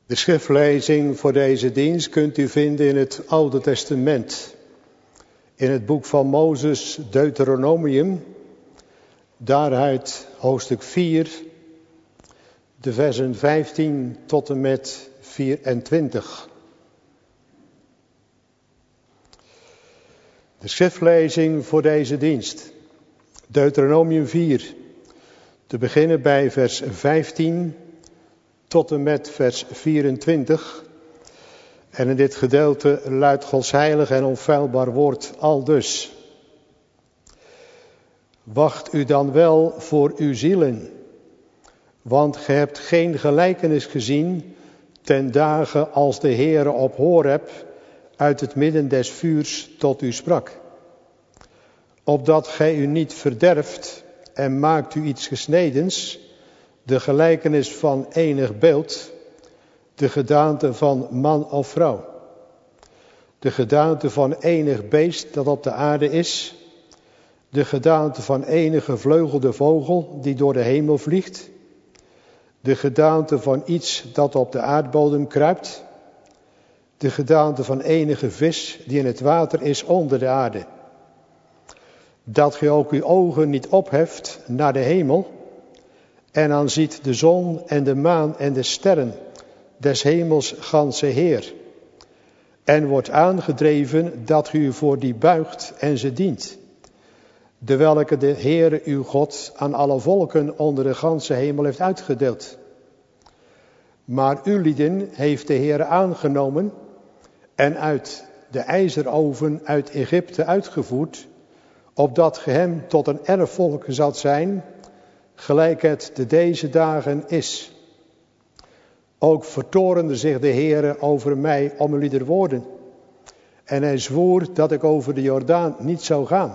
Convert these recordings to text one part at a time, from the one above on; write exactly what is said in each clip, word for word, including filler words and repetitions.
De schriftlezing voor deze dienst kunt u vinden in het Oude Testament. In het boek van Mozes, Deuteronomium, daaruit hoofdstuk vier, de versen vijftien tot en met vierentwintig. De schriftlezing voor deze dienst. Deuteronomium vier, te beginnen bij vers vijftien tot en met vers vierentwintig. En in dit gedeelte luidt Gods heilig en onfeilbaar woord aldus. Wacht u dan wel voor uw zielen, want ge hebt geen gelijkenis gezien ten dagen als de Heere op Horeb uit het midden des vuurs tot u sprak. Opdat gij u niet verderft en maakt u iets gesnedens, de gelijkenis van enig beeld, de gedaante van man of vrouw, de gedaante van enig beest dat op de aarde is, de gedaante van enige gevleugelde vogel die door de hemel vliegt, de gedaante van iets dat op de aardbodem kruipt, de gedaante van enige vis die in het water is onder de aarde. Dat gij ook uw ogen niet opheft naar de hemel en aanziet de zon en de maan en de sterren des hemels ganse Heer. En wordt aangedreven dat gij u voor die buigt en ze dient. De welke de Heere uw God aan alle volken onder de ganse hemel heeft uitgedeeld. Maar uw lieden heeft de Heere aangenomen en uit de ijzeroven uit Egypte uitgevoerd, opdat ge hem tot een erfvolk zoudt zijn, gelijk het te deze dagen is. Ook vertorende zich de Heere over mij om uw lieder woorden. En hij zwoer dat ik over de Jordaan niet zou gaan.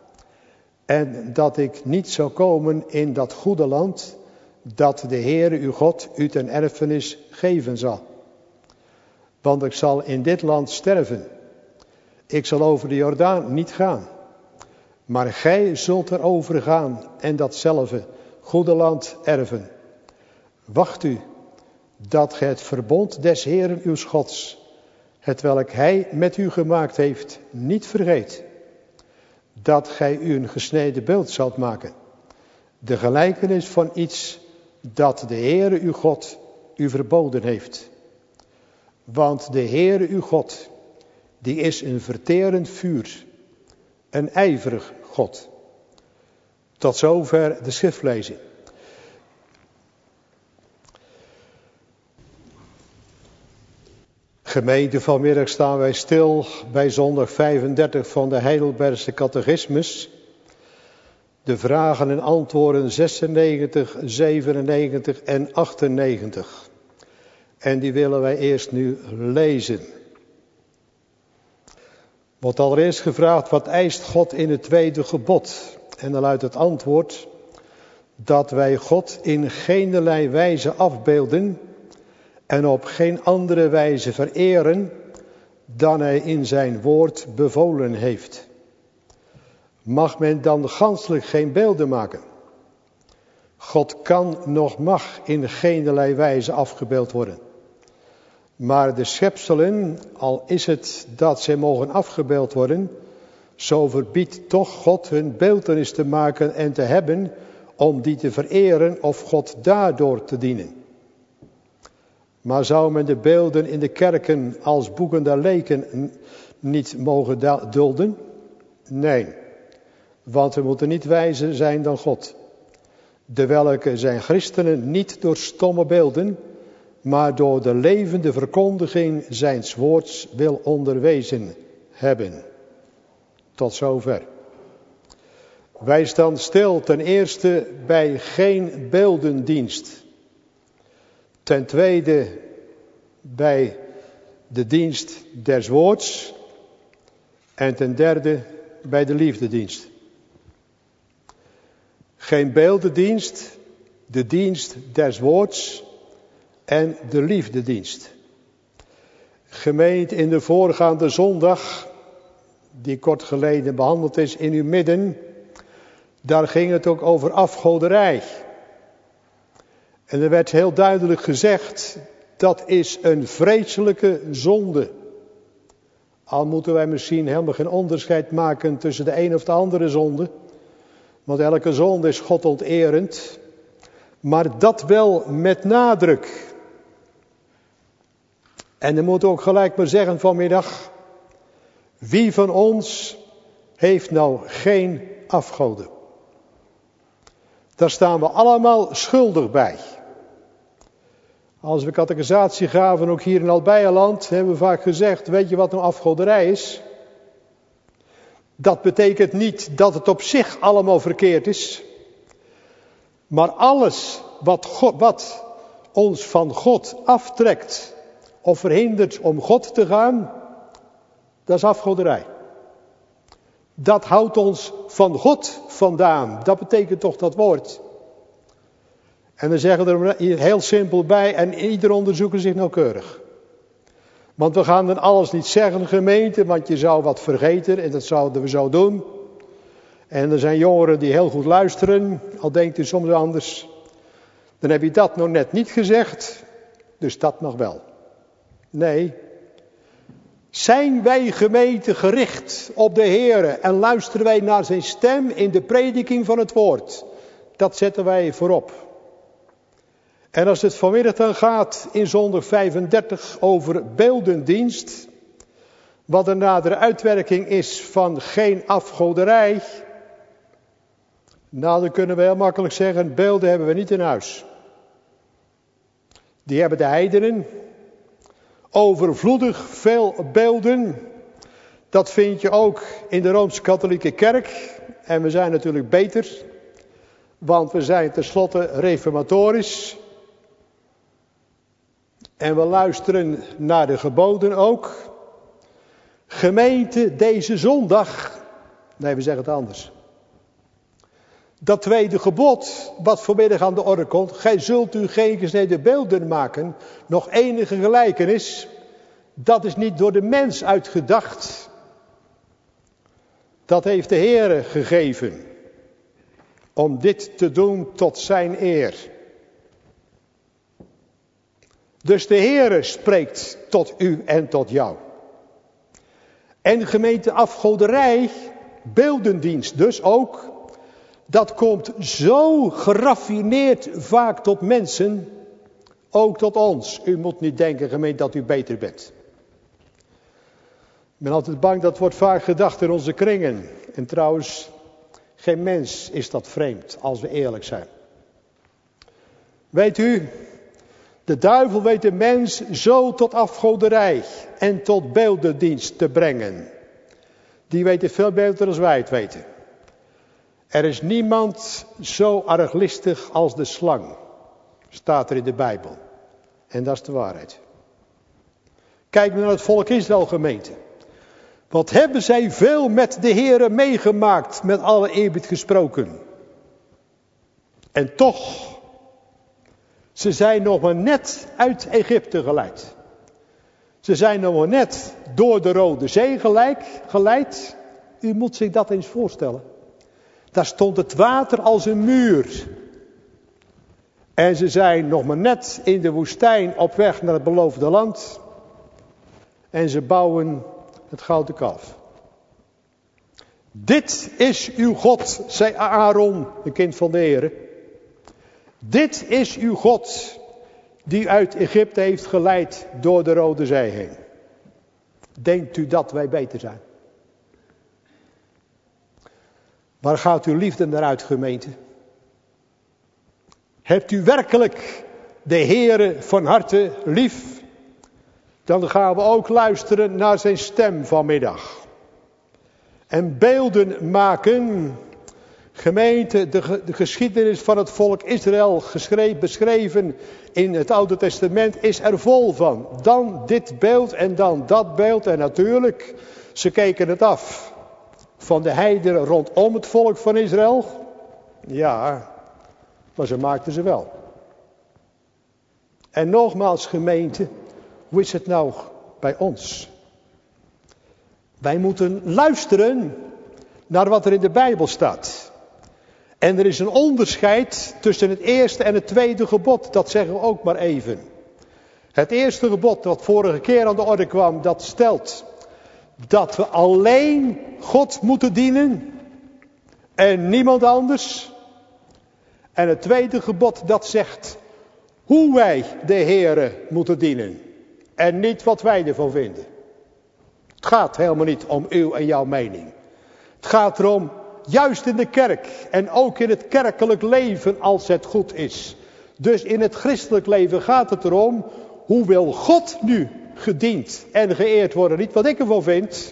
En dat ik niet zou komen in dat goede land, dat de Heere uw God u ten erfenis geven zal. Want ik zal in dit land sterven. Ik zal over de Jordaan niet gaan. Maar gij zult erover gaan en datzelfde goede land erven. Wacht u, dat gij het verbond des Heeren uws Gods, hetwelk hij met u gemaakt heeft, niet vergeet. Dat gij u een gesneden beeld zoudt maken. De gelijkenis van iets dat de Heere uw God u verboden heeft. Want de Heere uw God, die is een verterend vuur, een ijverig God. Tot zover de schriftlezing. Gemeente, vanmiddag staan wij stil bij zondag vijfendertig van de Heidelbergse catechismus. De vragen en antwoorden zesennegentig, zevenennegentig en achtennegentig. En die willen wij eerst nu lezen. Wordt allereerst gevraagd, wat eist God in het tweede gebod? En dan luidt het antwoord, dat wij God in geenerlei wijze afbeelden en op geen andere wijze vereren dan hij in zijn woord bevolen heeft. Mag men dan ganschelijk geen beelden maken? God kan nog mag in geenerlei wijze afgebeeld worden. Maar de schepselen, al is het dat zij mogen afgebeeld worden, zo verbiedt toch God hun beeltenis te maken en te hebben om die te vereren of God daardoor te dienen. Maar zou men de beelden in de kerken als boeken der leken niet mogen dulden? Nee, want we moeten niet wijzer zijn dan God. De welke zijn christenen niet door stomme beelden, maar door de levende verkondiging zijns woords wil onderwezen hebben. Tot zover. Wij staan stil ten eerste bij geen beeldendienst. Ten tweede bij de dienst des woords. En ten derde bij de liefdedienst. Geen beeldendienst, de dienst des woords en de liefdedienst. Gemeente, in de voorgaande zondag, die kort geleden behandeld is in uw midden, daar ging het ook over afgoderij. En er werd heel duidelijk gezegd dat is een vreselijke zonde. Al moeten wij misschien helemaal geen onderscheid maken tussen de een of de andere zonde. Want elke zonde is godonterend. Maar dat wel met nadruk. En dan moet ook gelijk maar zeggen vanmiddag. Wie van ons heeft nou geen afgoden? Daar staan we allemaal schuldig bij. Als we catechisatie gaven, ook hier in Albeijerland, hebben we vaak gezegd, weet je wat een afgoderij is? Dat betekent niet dat het op zich allemaal verkeerd is. Maar alles wat, God, wat ons van God aftrekt of verhindert om God te gaan, dat is afgoderij. Dat houdt ons van God vandaan. Dat betekent toch dat woord. En we zeggen er hier heel simpel bij en ieder onderzoeker zich nauwkeurig. Want we gaan dan alles niet zeggen, gemeente, want je zou wat vergeten en dat zouden we zo doen. En er zijn jongeren die heel goed luisteren, al denkt u soms anders. Dan heb je dat nog net niet gezegd, dus dat mag wel. Nee. Zijn wij gemeente gericht op de Heere en luisteren wij naar zijn stem in de prediking van het woord? Dat zetten wij voorop. En als het vanmiddag dan gaat in zondag vijfendertig over beeldendienst, wat een nadere uitwerking is van geen afgoderij, nou dan kunnen we heel makkelijk zeggen, beelden hebben we niet in huis. Die hebben de heidenen. Overvloedig veel beelden. Dat vind je ook in de Rooms-Katholieke Kerk. En we zijn natuurlijk beter. Want we zijn tenslotte reformatorisch. En we luisteren naar de geboden ook. Gemeente deze zondag. Nee, we zeggen het anders. Dat tweede gebod, wat vanmiddag aan de orde komt. Gij zult u geen gesneden beelden maken. Nog enige gelijkenis. Dat is niet door de mens uitgedacht. Dat heeft de Heere gegeven. Om dit te doen tot zijn eer. Dus de Heere spreekt tot u en tot jou. En gemeente afgoderij, beeldendienst dus ook. Dat komt zo geraffineerd vaak tot mensen, ook tot ons. U moet niet denken, gemeente, dat u beter bent. Ik ben altijd bang, dat wordt vaak gedacht in onze kringen. En trouwens, geen mens is dat vreemd, als we eerlijk zijn. Weet u, de duivel weet de mens zo tot afgoderij en tot beeldendienst te brengen. Die weten veel beter dan wij het weten. Er is niemand zo arglistig als de slang, staat er in de Bijbel. En dat is de waarheid. Kijk naar het volk Israël, gemeente. Wat hebben zij veel met de Heere meegemaakt, met alle eerbied gesproken. En toch, ze zijn nog maar net uit Egypte geleid. Ze zijn nog maar net door de Rode Zee gelijk, geleid. U moet zich dat eens voorstellen. Daar stond het water als een muur. En ze zijn nog maar net in de woestijn op weg naar het beloofde land. En ze bouwen het gouden kalf. Dit is uw God, zei Aaron, de kind van de Heere. Dit is uw God, die uit Egypte heeft geleid door de Rode Zee heen. Denkt u dat wij beter zijn? Waar gaat uw liefde naar uit, gemeente? Hebt u werkelijk de Heere van harte lief? Dan gaan we ook luisteren naar zijn stem vanmiddag. En beelden maken. Gemeente, de, de geschiedenis van het volk Israël, geschreven, beschreven in het Oude Testament, is er vol van. Dan dit beeld en dan dat beeld. En natuurlijk, ze keken het af van de heidenen rondom het volk van Israël. Ja, maar ze maakten ze wel. En nogmaals, gemeente, hoe is het nou bij ons? Wij moeten luisteren naar wat er in de Bijbel staat. En er is een onderscheid tussen het eerste en het tweede gebod. Dat zeggen we ook maar even. Het eerste gebod dat vorige keer aan de orde kwam, dat stelt dat we alleen God moeten dienen en niemand anders. En het tweede gebod dat zegt hoe wij de Heere moeten dienen en niet wat wij ervan vinden. Het gaat helemaal niet om uw en jouw mening. Het gaat erom, juist in de kerk en ook in het kerkelijk leven als het goed is. Dus in het christelijk leven gaat het erom, hoe wil God nu gediend en geëerd worden? Niet wat ik ervan vind.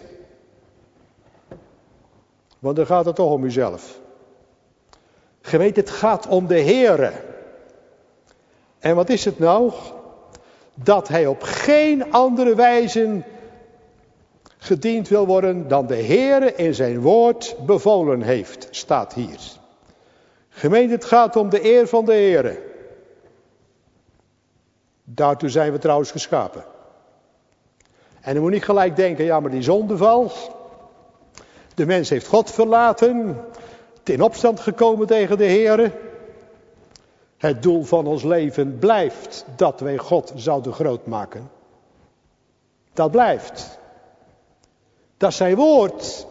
Want dan gaat het toch om uzelf. Gemeente, het gaat om de Heere. En wat is het nou? Dat hij op geen andere wijze gediend wil worden dan de Heere in zijn woord bevolen heeft, staat hier. Gemeente, het gaat om de eer van de Heere. Daartoe zijn we trouwens geschapen. En je moet niet gelijk denken, ja maar die zondeval. De mens heeft God verlaten, in opstand gekomen tegen de Heere. Het doel van ons leven blijft dat wij God zouden groot maken. Dat blijft. Dat is zijn woord.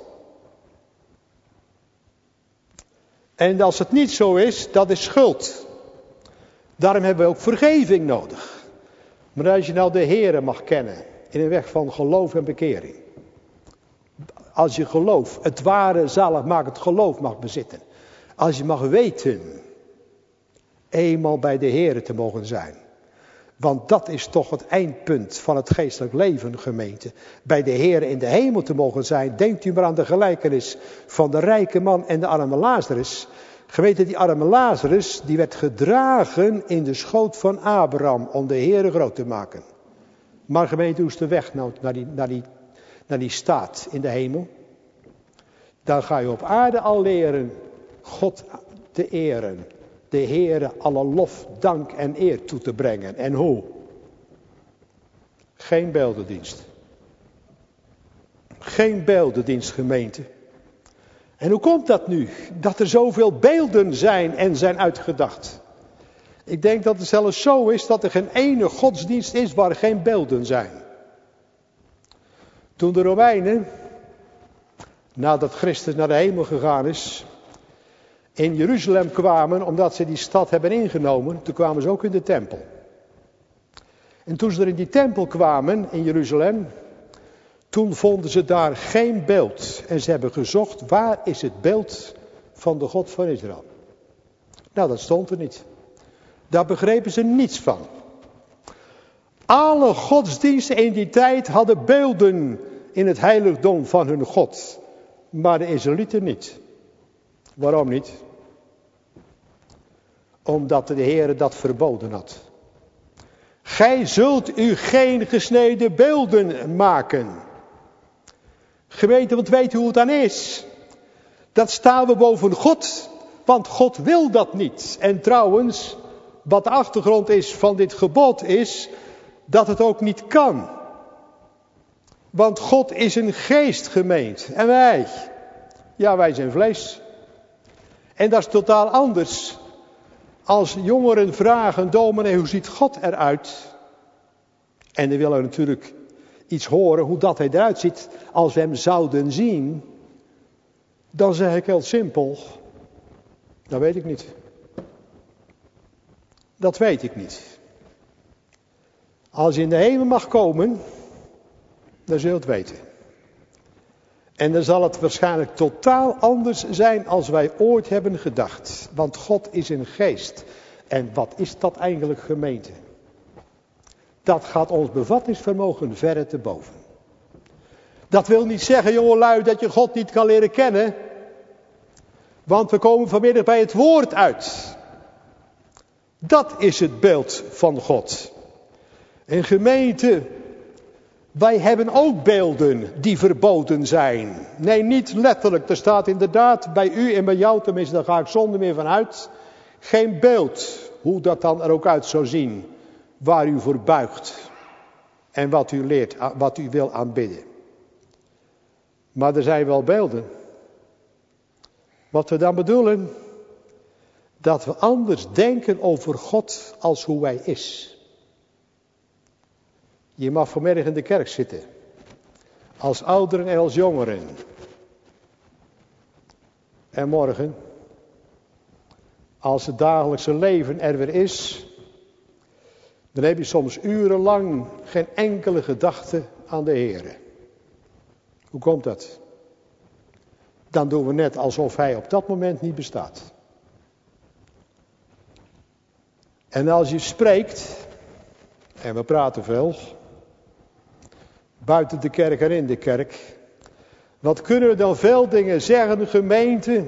En als het niet zo is, dat is schuld. Daarom hebben we ook vergeving nodig. Maar als je nou de Heere mag kennen, in een weg van geloof en bekering. Als je geloof, het ware zaligmakend geloof mag bezitten. Als je mag weten, eenmaal bij de Heere te mogen zijn. Want dat is toch het eindpunt van het geestelijk leven, gemeente. Bij de Heere in de hemel te mogen zijn. Denkt u maar aan de gelijkenis van de rijke man en de arme Lazarus. Gemeente, die arme Lazarus, die werd gedragen in de schoot van Abraham om de Heere groot te maken. Maar gemeente, hoe is de weg nou naar die, naar die, naar die staat in de hemel? Dan ga je op aarde al leren God te eren. De Heere alle lof, dank en eer toe te brengen. En hoe? Geen beeldendienst. Geen beeldendienst, gemeente. En hoe komt dat nu? Dat er zoveel beelden zijn en zijn uitgedacht. Ik denk dat het zelfs zo is dat er geen ene godsdienst is waar geen beelden zijn. Toen de Romeinen, nadat Christus naar de hemel gegaan is, in Jeruzalem kwamen, omdat ze die stad hebben ingenomen, toen kwamen ze ook in de tempel. En toen ze er in die tempel kwamen, in Jeruzalem, toen vonden ze daar geen beeld. En ze hebben gezocht, waar is het beeld van de God van Israël? Nou, dat stond er niet. Daar begrepen ze niets van. Alle godsdiensten in die tijd hadden beelden in het heiligdom van hun God. Maar de Israëlieten niet. Waarom niet? Omdat de Heere dat verboden had. Gij zult u geen gesneden beelden maken. Gemeente, want weet u hoe het dan is? Dat staan we boven God, want God wil dat niet. En trouwens, wat de achtergrond is van dit gebod is, dat het ook niet kan. Want God is een geest, gemeente. En wij, ja wij zijn vlees. En dat is totaal anders. Als jongeren vragen, dominee, hoe ziet God eruit? En dan willen we natuurlijk iets horen hoe dat hij eruit ziet. Als we hem zouden zien, dan zeg ik heel simpel, dat weet ik niet. Dat weet ik niet. Als je in de hemel mag komen, dan zul je het weten. En dan zal het waarschijnlijk totaal anders zijn als wij ooit hebben gedacht. Want God is een geest. En wat is dat eigenlijk, gemeente? Dat gaat ons bevattingsvermogen verre te boven. Dat wil niet zeggen, jongelui, dat je God niet kan leren kennen. Want we komen vanmiddag bij het woord uit. Dat is het beeld van God. En gemeente, wij hebben ook beelden die verboden zijn. Nee, niet letterlijk. Er staat inderdaad bij u en bij jou, tenminste daar ga ik zonder meer van uit, geen beeld. Hoe dat dan er ook uit zou zien. Waar u voor buigt. En wat u leert, wat u wil aanbidden. Maar er zijn wel beelden. Wat we dan bedoelen, dat we anders denken over God als hoe hij is. Je mag vanmiddag in de kerk zitten. Als ouderen en als jongeren. En morgen, als het dagelijkse leven er weer is, dan heb je soms urenlang geen enkele gedachte aan de Heer. Hoe komt dat? Dan doen we net alsof Hij op dat moment niet bestaat. En als je spreekt, en we praten veel, buiten de kerk en in de kerk, wat kunnen we dan veel dingen zeggen, gemeente,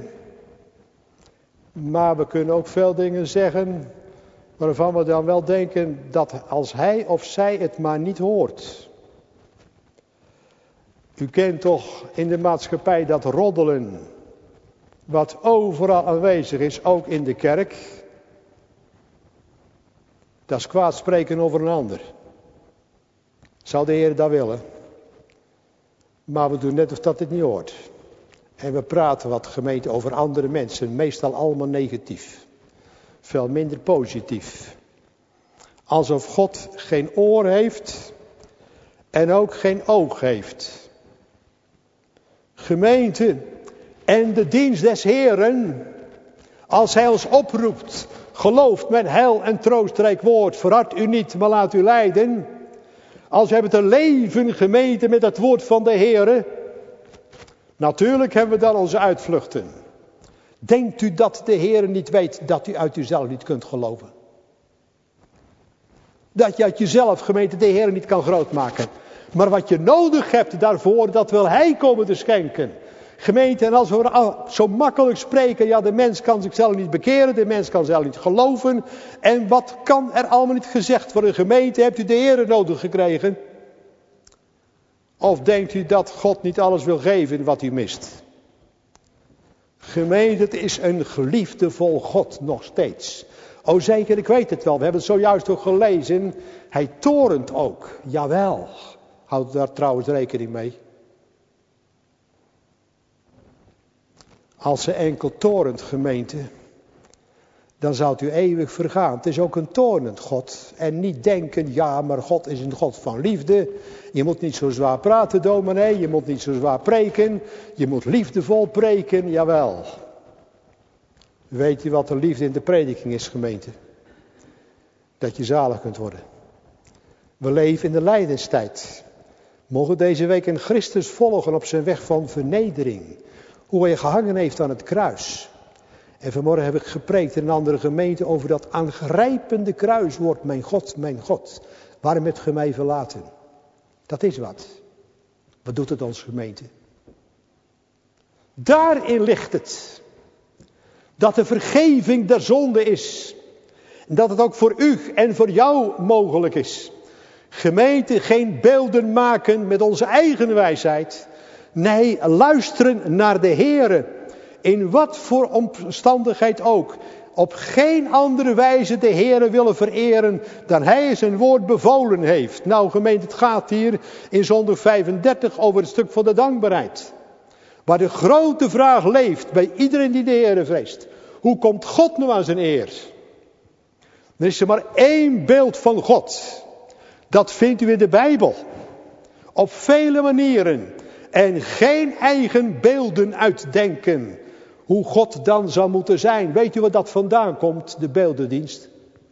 maar we kunnen ook veel dingen zeggen waarvan we dan wel denken dat als hij of zij het maar niet hoort. U kent toch in de maatschappij dat roddelen, wat overal aanwezig is, ook in de kerk. Dat is kwaad spreken over een ander. Zou de Heer dat willen? Maar we doen net of dat dit niet hoort. En we praten wat gemeente over andere mensen, meestal allemaal negatief. Veel minder positief. Alsof God geen oor heeft en ook geen oog heeft. Gemeente en de dienst des Heeren, als Hij ons oproept, gelooft met heil en troostrijk woord, verhard u niet, maar laat u leiden. Als we hebben te leven, gemeente, met het woord van de Heere, natuurlijk hebben we dan onze uitvluchten. Denkt u dat de Heer niet weet dat u uit uzelf niet kunt geloven? Dat je uit jezelf, gemeente, de Heer niet kan grootmaken. Maar wat je nodig hebt daarvoor, dat wil Hij komen te schenken. Gemeente, en als we zo makkelijk spreken, ja, de mens kan zichzelf niet bekeren, de mens kan zelf niet geloven. En wat kan er allemaal niet gezegd worden? Gemeente, hebt u de Heer nodig gekregen? Of denkt u dat God niet alles wil geven wat u mist? Gemeente, het is een geliefdevol God nog steeds. O zeker, ik weet het wel, we hebben het zojuist ook gelezen. Hij torent ook, jawel. Houd daar trouwens rekening mee. Als ze enkel torent, gemeente, dan zou u eeuwig vergaan. Het is ook een toornend God. En niet denken, ja, maar God is een God van liefde. Je moet niet zo zwaar praten, dominee. Je moet niet zo zwaar preken. Je moet liefdevol preken, jawel. Weet je wat de liefde in de prediking is, gemeente? Dat je zalig kunt worden. We leven in de lijdenstijd. Mogen deze week een Christus volgen op zijn weg van vernedering. Hoe hij gehangen heeft aan het kruis. En vanmorgen heb ik gepreekt in een andere gemeente over dat aangrijpende kruiswoord. Mijn God, mijn God, waarom hebt ge mij verlaten? Dat is wat. Wat doet het ons, gemeente? Daarin ligt het. Dat de vergeving der zonde is. En dat het ook voor u en voor jou mogelijk is. Gemeente, geen beelden maken met onze eigen wijsheid. Nee, luisteren naar de Heere. In wat voor omstandigheid ook. Op geen andere wijze de Heere willen vereren dan Hij zijn woord bevolen heeft. Nou gemeente, het gaat hier in zondag vijfendertig over het stuk van de dankbaarheid. Waar de grote vraag leeft bij iedereen die de Heere vreest. Hoe komt God nou aan zijn eer? Er is er maar één beeld van God. Dat vindt u in de Bijbel. Op vele manieren. En geen eigen beelden uitdenken. Hoe God dan zou moeten zijn. Weet u waar dat vandaan komt? De beeldendienst.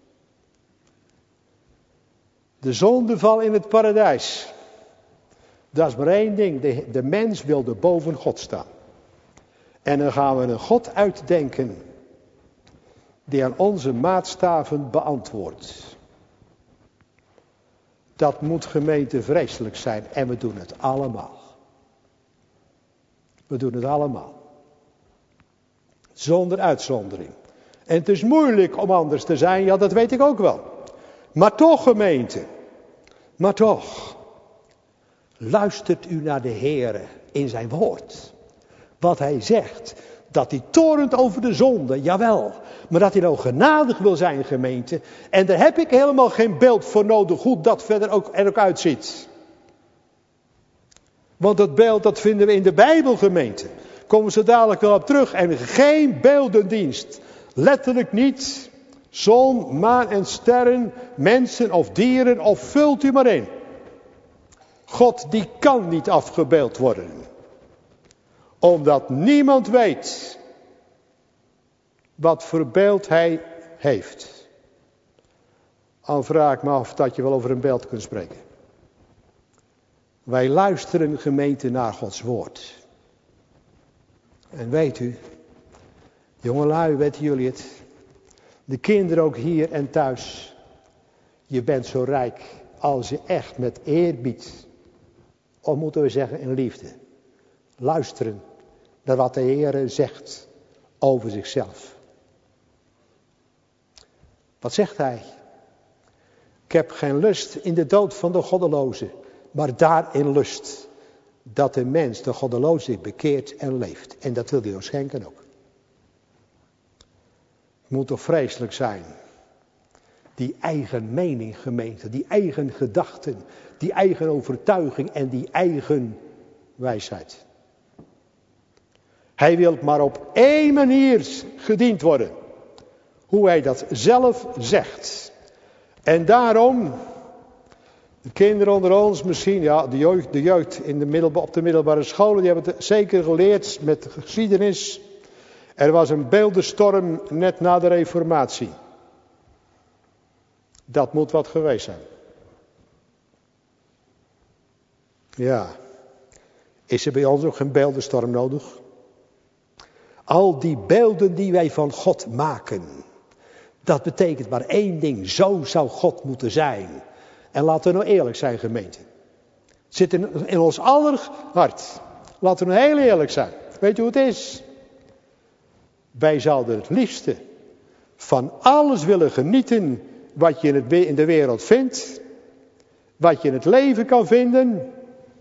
De zondeval in het paradijs. Dat is maar één ding. De, de mens wilde boven God staan. En dan gaan we een God uitdenken. Die aan onze maatstaven beantwoordt. Dat moet gemeente vreselijk zijn. En we doen het allemaal. We doen het allemaal. Zonder uitzondering. En het is moeilijk om anders te zijn. Ja, dat weet ik ook wel. Maar toch, gemeente. Maar toch. Luistert u naar de Heere in zijn woord. Wat hij zegt. Dat hij torent over de zonde. Jawel. Maar dat hij nou genadig wil zijn, gemeente. En daar heb ik helemaal geen beeld voor nodig. Hoe dat verder ook, er ook uitziet. Want dat beeld, dat vinden we in de Bijbel, gemeente. Komen ze dadelijk wel op terug. En geen beeldendienst. Letterlijk niet. Zon, maan en sterren. Mensen of dieren. Of vult u maar in. God die kan niet afgebeeld worden. Omdat niemand weet wat voor beeld hij heeft. Al vraag ik me af dat je wel over een beeld kunt spreken. Wij luisteren, gemeente, naar Gods woord. En weet u, jongelui, weten jullie het? De kinderen ook hier en thuis. Je bent zo rijk als je echt met eerbied, of moeten we zeggen in liefde, luisteren naar wat de Heer zegt over zichzelf. Wat zegt hij? Ik heb geen lust in de dood van de goddeloze, maar daarin lust dat de mens, de goddeloze, zich bekeert en leeft. En dat wil hij ons schenken ook. Het moet toch vreselijk zijn. Die eigen mening, gemeente, die eigen gedachten, die eigen overtuiging en die eigen wijsheid. Hij wil maar op één manier gediend worden. Hoe hij dat zelf zegt. En daarom, de kinderen onder ons misschien, ja, de jeugd, de jeugd in de middelba- op de middelbare scholen, die hebben het zeker geleerd met de geschiedenis. Er was een beeldenstorm net na de Reformatie. Dat moet wat geweest zijn. Ja, is er bij ons ook geen beeldenstorm nodig? Al die beelden die wij van God maken, dat betekent maar één ding, zo zou God moeten zijn. En laten we nou eerlijk zijn, gemeente. Het zit in, in ons aller hart. Laten we nou heel eerlijk zijn. Weet je hoe het is? Wij zouden het liefste van alles willen genieten wat je in, het, in de wereld vindt. Wat je in het leven kan vinden.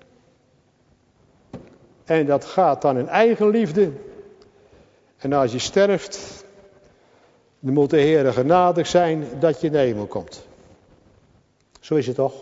En dat gaat dan in eigen liefde. En als je sterft, dan moet de Heer genadig zijn dat je in de hemel komt. Zo is het toch?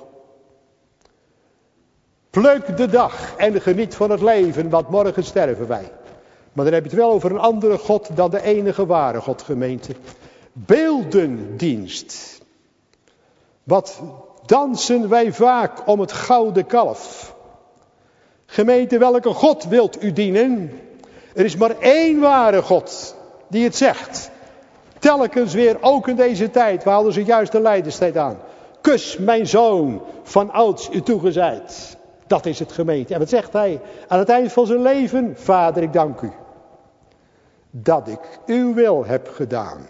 Pluk de dag en geniet van het leven, want morgen sterven wij. Maar dan heb je het wel over een andere God dan de enige ware God, gemeente. Beeldendienst. Wat dansen wij vaak om het gouden kalf. Gemeente, welke God wilt u dienen? Er is maar één ware God die het zegt. Telkens weer, ook in deze tijd, we hadden zojuist de lijdenstijd aan. Kus mijn zoon, van ouds u toegezeid. Dat is het, gemeente. En wat zegt hij aan het eind van zijn leven? Vader, ik dank u. Dat ik uw wil heb gedaan.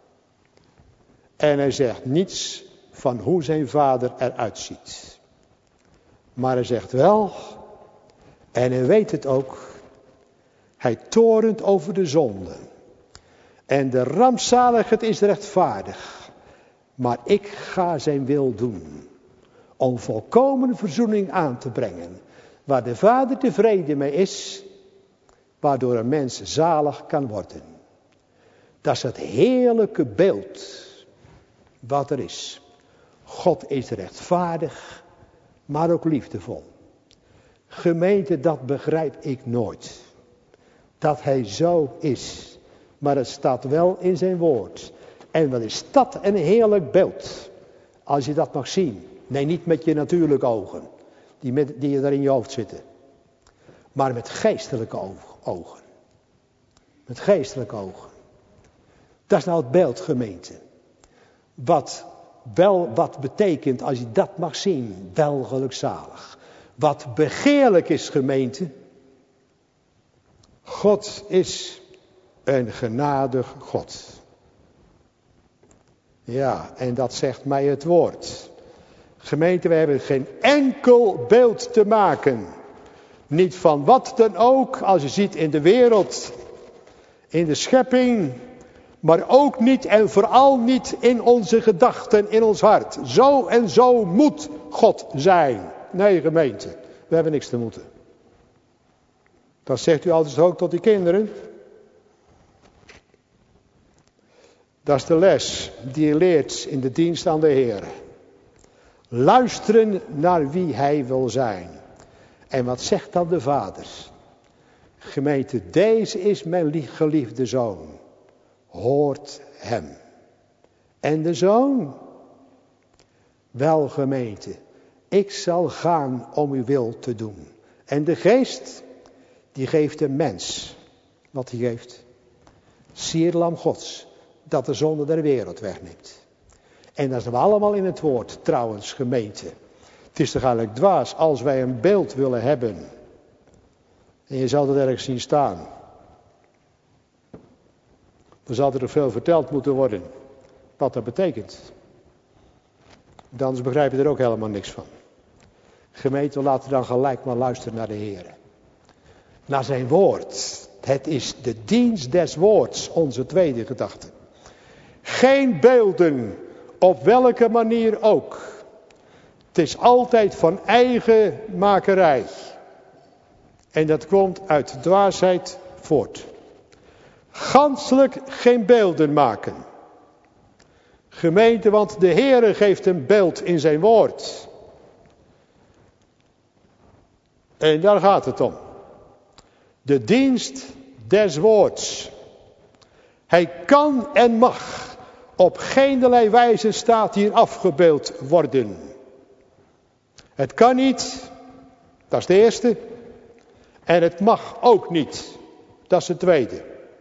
En hij zegt niets van hoe zijn vader eruit ziet. Maar hij zegt wel, en hij weet het ook, hij torent over de zonde. En de rampzaligheid is rechtvaardig. Maar ik ga zijn wil doen. Om volkomen verzoening aan te brengen. Waar de Vader tevreden mee is. Waardoor een mens zalig kan worden. Dat is het heerlijke beeld. Wat er is. God is rechtvaardig. Maar ook liefdevol. Gemeente, dat begrijp ik nooit. Dat hij zo is. Maar het staat wel in zijn woord. En wat is dat een heerlijk beeld. Als je dat mag zien. Nee, niet met je natuurlijke ogen. Die, met, die er in je hoofd zitten. Maar met geestelijke ogen. Met geestelijke ogen. Dat is nou het beeld, gemeente. Wat wel wat betekent als je dat mag zien. Wel gelukzalig. Wat begeerlijk is, gemeente. God is een genadig God. Ja, en dat zegt mij het woord. Gemeente, we hebben geen enkel beeld te maken. Niet van wat dan ook, als je ziet in de wereld, in de schepping. Maar ook niet en vooral niet in onze gedachten, in ons hart. Zo en zo moet God zijn. Nee, gemeente, we hebben niks te moeten. Dat zegt u altijd ook tot die kinderen. Dat is de les die je leert in de dienst aan de Heer. Luisteren naar wie hij wil zijn. En wat zegt dan de Vader? Gemeente, deze is mijn geliefde zoon. Hoort hem. En de zoon? Wel, gemeente, Ik zal gaan om uw wil te doen. En de geest, die geeft de mens. Wat hij geeft. Zie het lam Gods, dat de zonde der wereld wegneemt. En dat is we allemaal in het woord, trouwens, gemeente. Het is toch eigenlijk dwaas als wij een beeld willen hebben. En je zal het ergens zien staan. Dan zal er nog veel verteld moeten worden. Wat dat betekent. Anders begrijp je er ook helemaal niks van. Gemeente, laten we dan gelijk maar luisteren naar de Heer. Naar zijn woord. Het is de dienst des woords, onze tweede gedachte. Geen beelden, op welke manier ook. Het is altijd van eigen makerij. En dat komt uit dwaasheid voort. Ganselijk geen beelden maken. Gemeente, want de Heere geeft een beeld in zijn woord. En daar gaat het om. De dienst des woords. Hij kan en mag op geenerlei wijze staat hier afgebeeld worden. Het kan niet, dat is de eerste. En het mag ook niet, dat is de tweede.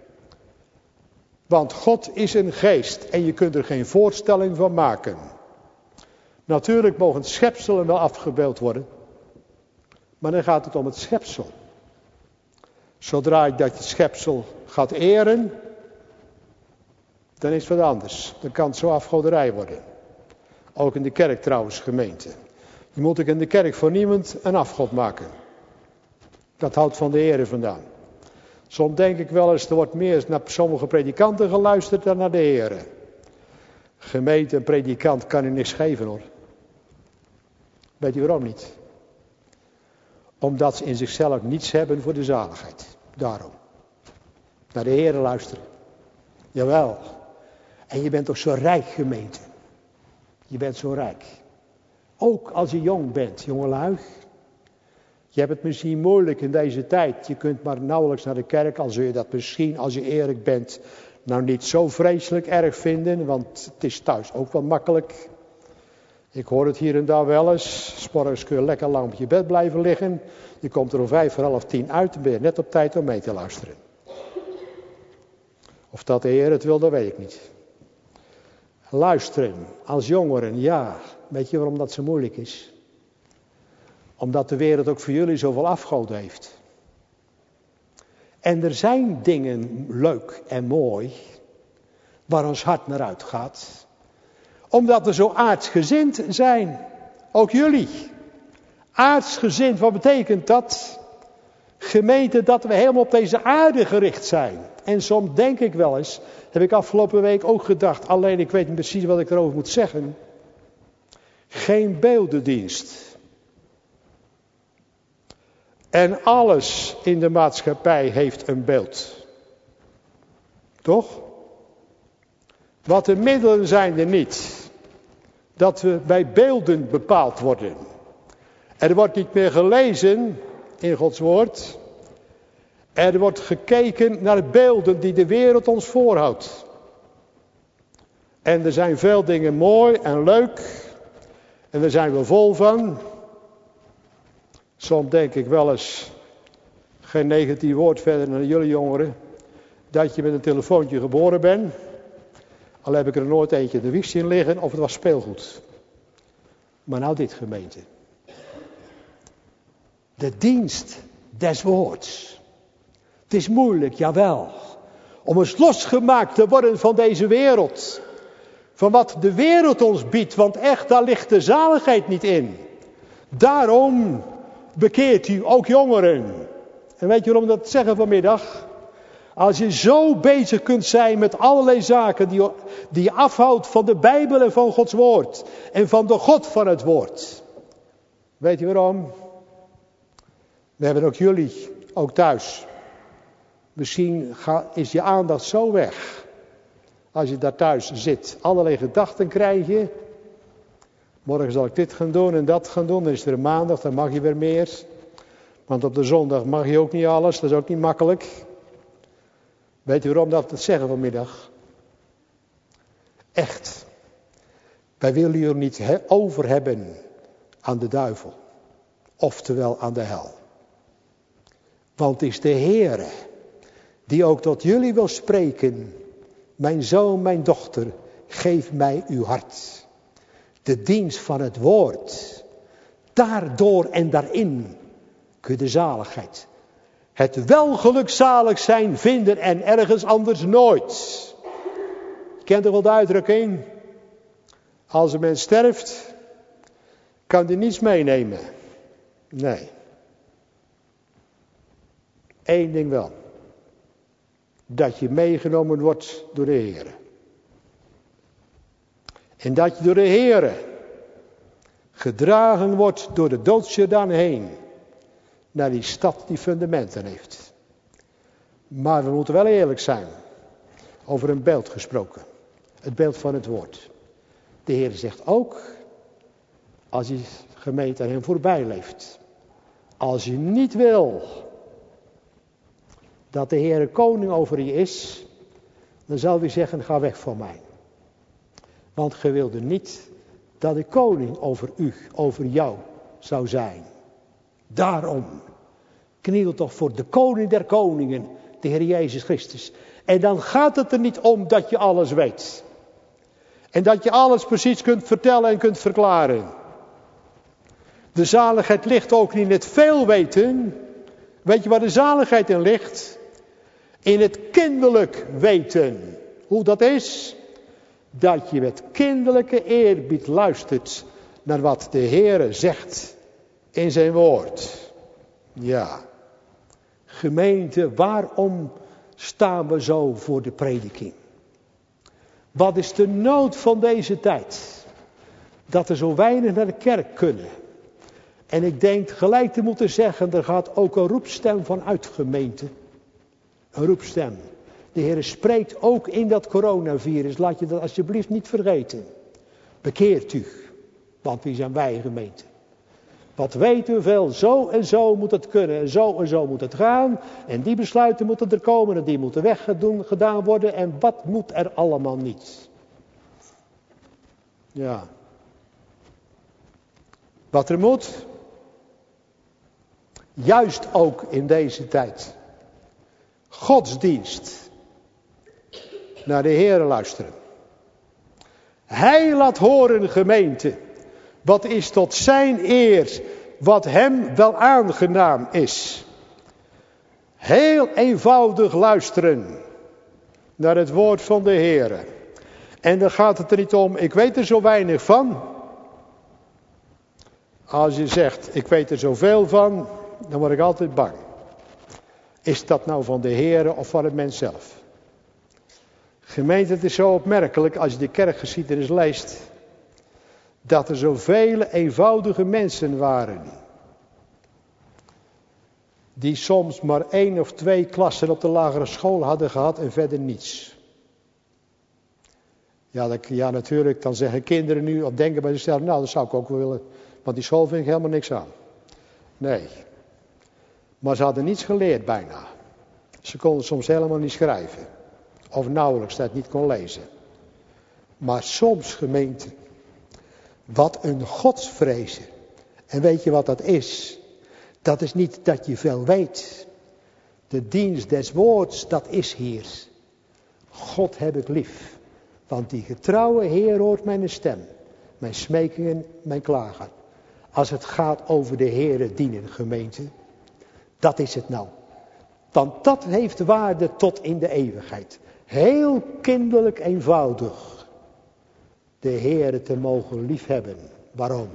Want God is een geest en je kunt er geen voorstelling van maken. Natuurlijk mogen schepselen wel afgebeeld worden. Maar dan gaat het om het schepsel. Zodra je dat je schepsel gaat eren, dan is het wat anders. Dan kan het zo afgoderij worden. Ook in de kerk trouwens, gemeente. Je moet ook in de kerk voor niemand een afgod maken. Dat houdt van de Heere vandaan. Soms denk ik wel eens, er wordt meer naar sommige predikanten geluisterd dan naar de Heere. Gemeente, een predikant kan u niks geven hoor. Weet u waarom niet? Omdat ze in zichzelf niets hebben voor de zaligheid. Daarom. Naar de Heere luisteren. Jawel. En je bent toch zo rijk, gemeente. Je bent zo rijk. Ook als je jong bent, jongelui. Je hebt het misschien moeilijk in deze tijd. Je kunt maar nauwelijks naar de kerk. Al zul je dat misschien, als je eerlijk bent, nou niet zo vreselijk erg vinden. Want het is thuis ook wel makkelijk. Ik hoor het hier en daar wel eens. 's Morgens kun je lekker lang op je bed blijven liggen. Je komt er om vijf voor half tien uit en ben je net op tijd om mee te luisteren. Of dat de Heer het wil, dat weet ik niet. Luisteren als jongeren, ja. Weet je waarom dat zo moeilijk is? Omdat de wereld ook voor jullie zoveel afgoden heeft. En er zijn dingen leuk en mooi, waar ons hart naar uitgaat. Omdat we zo aardsgezind zijn. Ook jullie. Aardsgezind, wat betekent dat? Gemeente, dat we helemaal op deze aarde gericht zijn. En soms denk ik wel eens, heb ik afgelopen week ook gedacht, alleen ik weet niet precies wat ik erover moet zeggen. Geen beeldendienst. En alles in de maatschappij heeft een beeld. Toch? Wat de middelen zijn er niet. Dat we bij beelden bepaald worden. Er wordt niet meer gelezen in Gods woord. Er wordt gekeken naar beelden die de wereld ons voorhoudt. En er zijn veel dingen mooi en leuk. En daar zijn we vol van. Soms denk ik wel eens, geen negatief woord verder naar jullie jongeren, dat je met een telefoontje geboren bent. Al heb ik er nooit eentje in de wieg zien liggen of het was speelgoed. Maar nou dit, gemeente. De dienst des woords. Het is moeilijk, jawel. Om eens losgemaakt te worden van deze wereld. Van wat de wereld ons biedt. Want echt, daar ligt de zaligheid niet in. Daarom bekeert u ook jongeren. En weet je waarom we dat zeggen vanmiddag? Als je zo bezig kunt zijn met allerlei zaken die, die je afhoudt van de Bijbel en van Gods woord. En van de God van het woord. Weet je waarom? We hebben ook jullie, ook thuis. Misschien is je aandacht zo weg. Als je daar thuis zit. Allerlei gedachten krijg je. Morgen zal ik dit gaan doen en dat gaan doen. Dan is er een maandag, dan mag je weer meer. Want op de zondag mag je ook niet alles. Dat is ook niet makkelijk. Weet u waarom dat we het zeggen vanmiddag? Echt. Wij willen hier niet over hebben. aan de duivel, oftewel aan de hel. Want het is de Heere die ook tot jullie wil spreken. Mijn zoon, mijn dochter, geef mij uw hart. De dienst van het woord. Daardoor en daarin kun je de zaligheid, het welgelukzalig zijn vinden en ergens anders nooit. Je kent toch wel de uitdrukking? Als een mens sterft, kan hij niets meenemen. Nee. Eén ding wel. Dat je meegenomen wordt door de Heere. En dat je door de Heere gedragen wordt door de doodsjordaan heen. Naar die stad die fundamenten heeft. Maar we moeten wel eerlijk zijn. Over een beeld gesproken. Het beeld van het woord. De Heer zegt ook. Als je gemeente aan hem voorbij leeft. Als je niet wil. Dat de Heer koning over je is. Dan zal hij zeggen, ga weg van mij. Want ge wilde niet dat de koning over u, over jou zou zijn. Daarom kniel toch voor de koning der koningen, de Heer Jezus Christus. En dan gaat het er niet om dat je alles weet. En dat je alles precies kunt vertellen en kunt verklaren. De zaligheid ligt ook niet in het veel weten. Weet je waar de zaligheid in ligt? In het kinderlijk weten. Hoe dat is? Dat je met kinderlijke eerbied luistert naar wat de Heere zegt in zijn woord. Ja. Gemeente, waarom staan we zo voor de prediking? Wat is de nood van deze tijd? Dat er zo weinig naar de kerk kunnen. En ik denk gelijk te moeten zeggen, er gaat ook een roepstem van uit, gemeente. Een roepstem. De Heer spreekt ook in dat coronavirus. Laat je dat alsjeblieft niet vergeten. Bekeert u. Want wie zijn wij, gemeente? Wat weten we veel? Zo en zo moet het kunnen. En zo en zo moet het gaan. En die besluiten moeten er komen. En die moeten weggedaan worden. En wat moet er allemaal niet? Ja. Wat er moet. Juist ook in deze tijd. Godsdienst. Naar de Heer luisteren. Hij laat horen, gemeente. Wat is tot zijn eer. Wat hem wel aangenaam is. Heel eenvoudig luisteren. Naar het woord van de Heer. En dan gaat het er niet om. Ik weet er zo weinig van. Als je zegt. Ik weet er zoveel van. Dan word ik altijd bang. Is dat nou van de Heer of van het mens zelf? Gemeente, het is zo opmerkelijk als je de kerkgeschiedenis leest. Dat er zoveel eenvoudige mensen waren. Die soms maar één of twee klassen op de lagere school hadden gehad en verder niets. Ja, dat, ja natuurlijk, dan zeggen kinderen nu, of denken bij zichzelf, nou dat zou ik ook wel willen. Want die school vind ik helemaal niks aan. Nee. Maar ze hadden niets geleerd bijna. Ze konden soms helemaal niet schrijven. Of nauwelijks dat niet kon lezen. Maar soms, gemeente. Wat een godsvrezen. En weet je wat dat is? Dat is niet dat je veel weet. De dienst des woords, dat is hier. God heb ik lief. Want die getrouwe Heer hoort mijn stem. Mijn smekingen, mijn klagen. Als het gaat over de Heere dienen, gemeente. Dat is het nou. Want dat heeft waarde tot in de eeuwigheid. Heel kinderlijk eenvoudig. De Heere te mogen liefhebben. Waarom?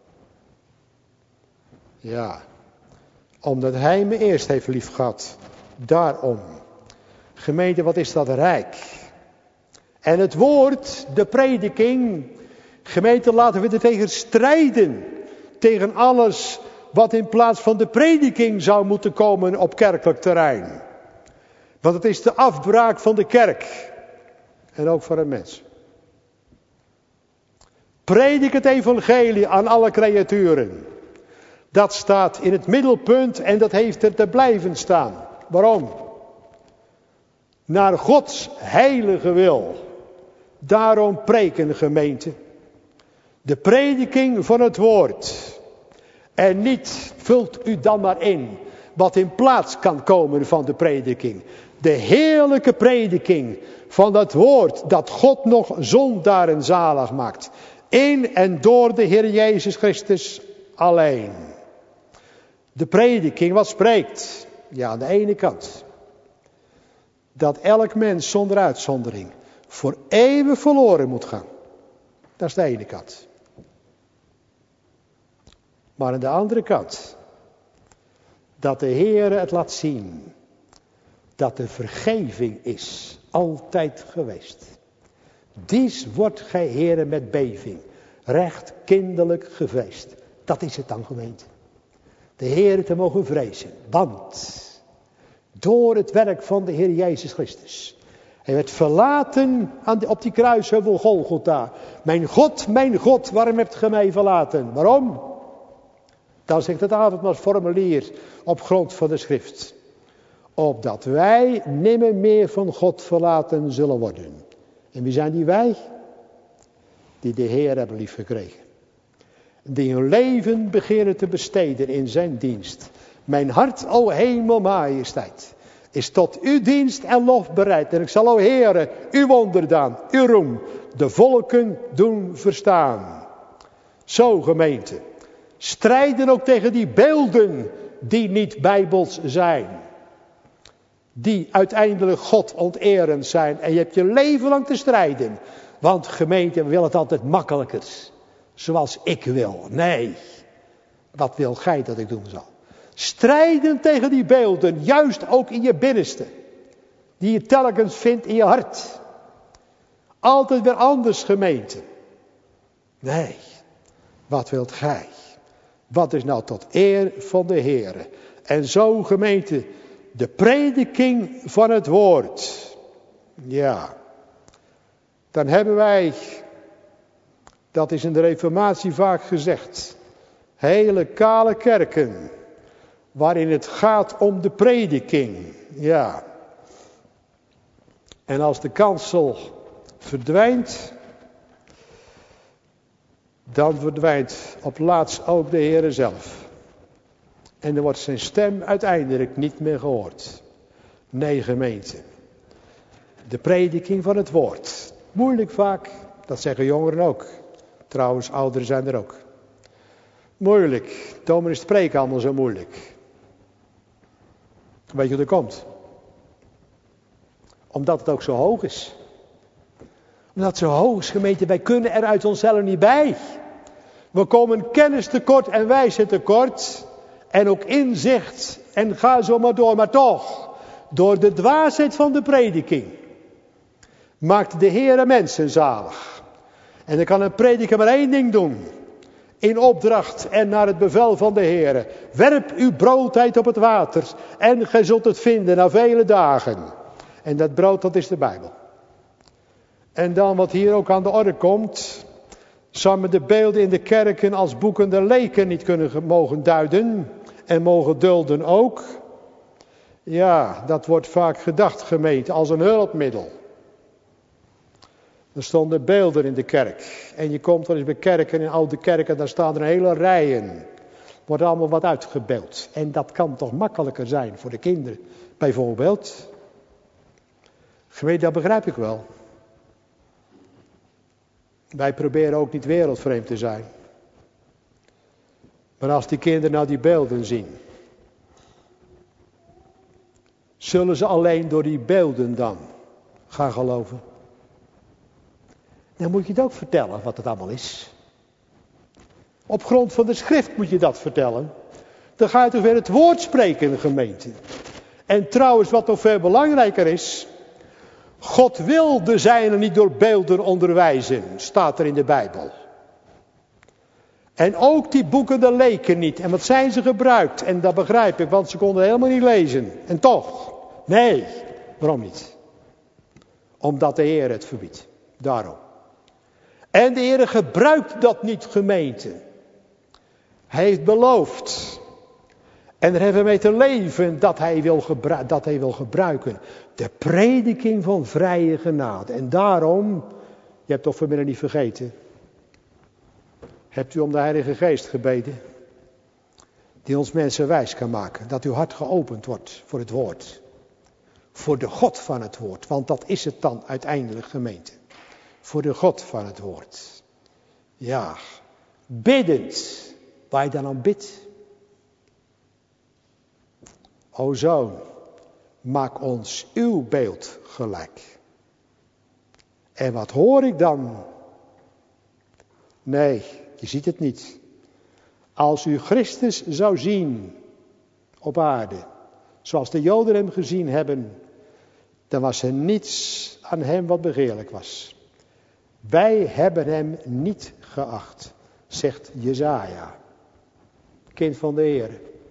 Ja. Omdat Hij me eerst heeft lief gehad. Daarom. Gemeente, wat is dat rijk. En het woord, de prediking. Gemeente, laten we er tegen strijden. Tegen alles wat in plaats van de prediking zou moeten komen op kerkelijk terrein. Want het is de afbraak van de kerk. En ook voor een mens. Predik het evangelie aan alle creaturen. Dat staat in het middelpunt en dat heeft er te blijven staan. Waarom? Naar Gods heilige wil. Daarom preken, gemeente. De prediking van het woord. En niet vult u dan maar in wat in plaats kan komen van de prediking. De heerlijke prediking van het woord dat God nog zondaren zalig maakt. In en door de Heer Jezus Christus alleen. De prediking wat spreekt? Ja, aan de ene kant. Dat elk mens zonder uitzondering voor eeuwig verloren moet gaan. Dat is de ene kant. Maar aan de andere kant. Dat de Heer het laat zien. Dat er vergeving is. Altijd geweest. Dies wordt gij Heere met beving. Recht kinderlijk gevreesd. Dat is het dan, gemeente. De Heere te mogen vrezen. Want door het werk van de Heer Jezus Christus. Hij werd verlaten aan de, op die kruisheuvel Golgotha. Mijn God, mijn God, waarom hebt gij mij verlaten? Waarom? Dan zegt het avondmaalsformulier op grond van de schrift. Opdat wij nimmer meer van God verlaten zullen worden. En wie zijn die wij? Die de Heer hebben lief gekregen. Die hun leven beginnen te besteden in zijn dienst. Mijn hart, o hemel, majesteit, is tot uw dienst en lof bereid. En ik zal, o Heere, uw wonderdaan, uw roem, de volken doen verstaan. Zo, gemeente, strijden ook tegen die beelden die niet bijbels zijn. Die uiteindelijk God onterend zijn. En je hebt je leven lang te strijden. Want gemeente, we willen het altijd makkelijker. Zoals ik wil. Nee. Wat wil gij dat ik doen zal? Strijden tegen die beelden. Juist ook in je binnenste. Die je telkens vindt in je hart. Altijd weer anders, gemeente. Nee. Wat wilt gij? Wat is nou tot eer van de Heere? En zo, gemeente, de prediking van het woord. Ja. Dan hebben wij, dat is in de Reformatie vaak gezegd, hele kale kerken, waarin het gaat om de prediking. Ja. En als de kansel verdwijnt, dan verdwijnt op laatst ook de Heere zelf. En dan wordt zijn stem uiteindelijk niet meer gehoord. Nee, gemeente. De prediking van het woord. Moeilijk vaak, dat zeggen jongeren ook. Trouwens, ouderen zijn er ook. Moeilijk. Dominee spreken allemaal zo moeilijk. Weet je hoe dat komt? Omdat het ook zo hoog is. Omdat het zo hoog is, gemeente, wij kunnen er uit onszelf niet bij. We komen kennis tekort en wijsheid tekort. En ook inzicht. En ga zo maar door. Maar toch, door de dwaasheid van de prediking, maakt de Heere mensen zalig. En dan kan een prediker maar één ding doen. In opdracht en naar het bevel van de Heere. Werp uw brood uit op het water. En gij zult het vinden na vele dagen. En dat brood, dat is de Bijbel. En dan wat hier ook aan de orde komt. Samen de beelden in de kerken als boeken der leken niet kunnen mogen duiden. En mogen dulden ook. Ja, dat wordt vaak gedacht, gemeente, als een hulpmiddel. Er stonden beelden in de kerk. En je komt wel eens bij kerken, in oude kerken, daar staan er hele rijen. Wordt allemaal wat uitgebeeld. En dat kan toch makkelijker zijn voor de kinderen, bijvoorbeeld. Gemeente, dat begrijp ik wel. Wij proberen ook niet wereldvreemd te zijn. Maar als die kinderen nou die beelden zien, zullen ze alleen door die beelden dan gaan geloven? Dan moet je het ook vertellen wat het allemaal is. Op grond van de schrift moet je dat vertellen. Dan ga je toch weer het woord spreken in de gemeente. En trouwens, wat nog veel belangrijker is, God wil de zijnen niet door beelden onderwijzen, staat er in de Bijbel. En ook die boeken der leken niet. En wat zijn ze gebruikt? En dat begrijp ik, want ze konden helemaal niet lezen. En toch, nee, waarom niet? Omdat de Heer het verbiedt. Daarom. En de Heer gebruikt dat niet, gemeente. Hij heeft beloofd. En daar hebben we mee te leven dat hij, wil gebru- dat hij wil gebruiken. De prediking van vrije genade. En daarom, je hebt toch vanmiddag niet vergeten. Hebt u om de Heilige Geest gebeden? Die ons mensen wijs kan maken. Dat uw hart geopend wordt voor het woord. Voor de God van het woord. Want dat is het dan uiteindelijk, gemeente. Voor de God van het woord. Ja, biddend. Waar je dan aan bidt. O Zoon, maak ons uw beeld gelijk. En wat hoor ik dan? Nee, je ziet het niet. Als u Christus zou zien op aarde, zoals de Joden hem gezien hebben, dan was er niets aan hem wat begeerlijk was. Wij hebben hem niet geacht, zegt Jesaja, kind van de Heer.